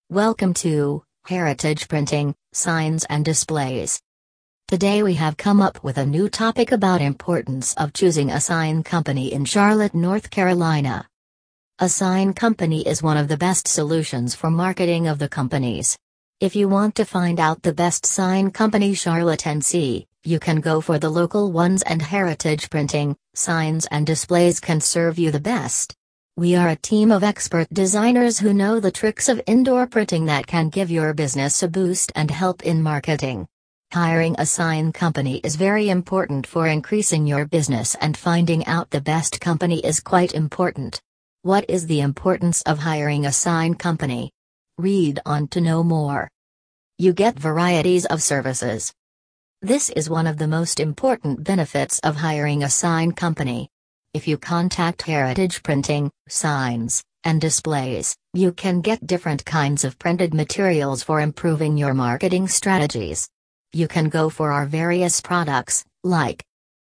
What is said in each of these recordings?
Welcome to Heritage Printing, Signs and Displays. Today we have come up with a new topic about importance of choosing a sign company in Charlotte, North Carolina. A sign company is one of the best solutions for marketing of the companies. If you want to find out the best sign company Charlotte NC, you can go for the local ones, and Heritage Printing, Signs and Displays can serve you the best. We are a team of expert designers who know the tricks of indoor printing that can give your business a boost and help in marketing. Hiring a sign company is very important for increasing your business, and finding out the best company is quite important. What is the importance of hiring a sign company? Read on to know more. You get varieties of services. This is one of the most important benefits of hiring a sign company. If you contact Heritage Printing, Signs, and Displays, you can get different kinds of printed materials for improving your marketing strategies. You can go for our various products, like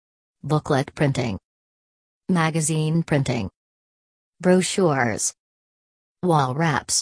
booklet printing, magazine printing, brochures, wall wraps,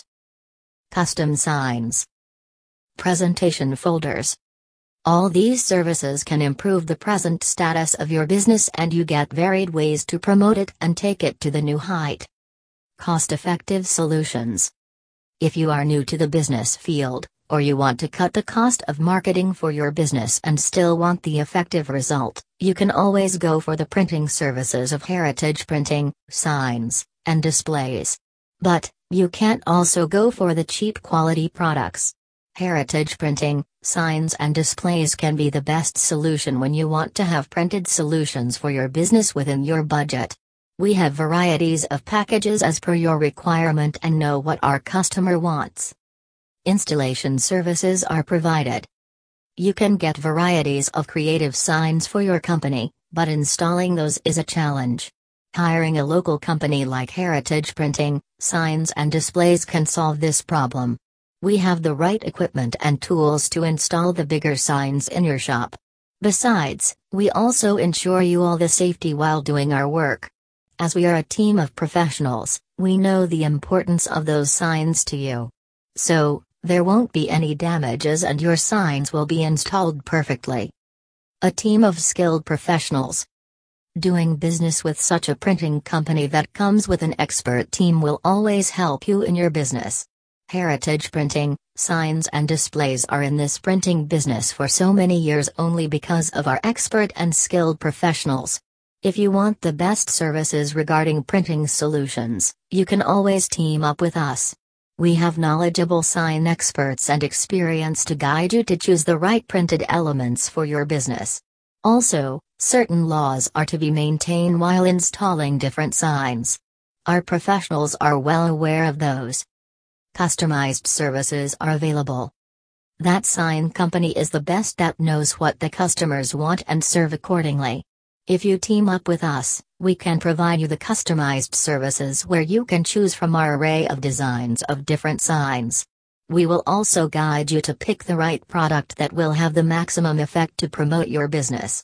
custom signs, presentation folders. All these services can improve the present status of your business, and you get varied ways to promote it and take it to the new height. Cost-effective solutions. If you are new to the business field, or you want to cut the cost of marketing for your business and still want the effective result, you can always go for the printing services of Heritage Printing, Signs, and Displays. But you can't also go for the cheap quality products. Heritage Printing, Signs and Displays can be the best solution when you want to have printed solutions for your business within your budget. We have varieties of packages as per your requirement and know what our customer wants. Installation services are provided. You can get varieties of creative signs for your company, but installing those is a challenge. Hiring a local company like Heritage Printing, Signs and Displays can solve this problem. We have the right equipment and tools to install the bigger signs in your shop. Besides, we also ensure you all the safety while doing our work. As we are a team of professionals, we know the importance of those signs to you. So, there won't be any damages and your signs will be installed perfectly. A team of skilled professionals. Doing business with such a printing company that comes with an expert team will always help you in your business. Heritage Printing, Signs and Displays are in this printing business for so many years only because of our expert and skilled professionals. If you want the best services regarding printing solutions, you can always team up with us. We have knowledgeable sign experts and experience to guide you to choose the right printed elements for your business. Also, certain laws are to be maintained while installing different signs. Our professionals are well aware of those. Customized services are available. That sign company is the best that knows what the customers want and serve accordingly. If you team up with us, we can provide you the customized services where you can choose from our array of designs of different signs. We will also guide you to pick the right product that will have the maximum effect to promote your business.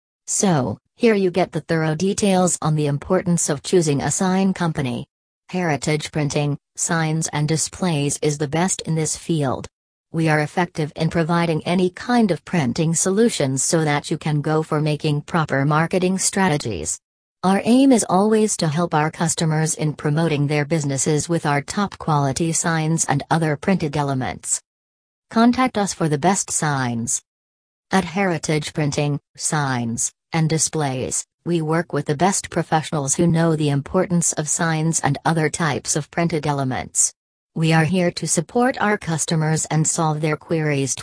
So, here you get the thorough details on the importance of choosing a sign company. Heritage Printing, Signs and Displays is the best in this field. We are effective in providing any kind of printing solutions so that you can go for making proper marketing strategies. Our aim is always to help our customers in promoting their businesses with our top quality signs and other printed elements. Contact us for the best signs. At Heritage Printing, Signs, and Displays, we work with the best professionals who know the importance of signs and other types of printed elements. We are here to support our customers and solve their queries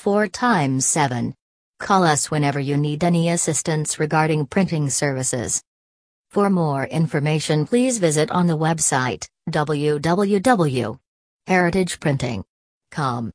24/7. Call us whenever you need any assistance regarding printing services. For more information, please visit on the website www.heritageprinting.com.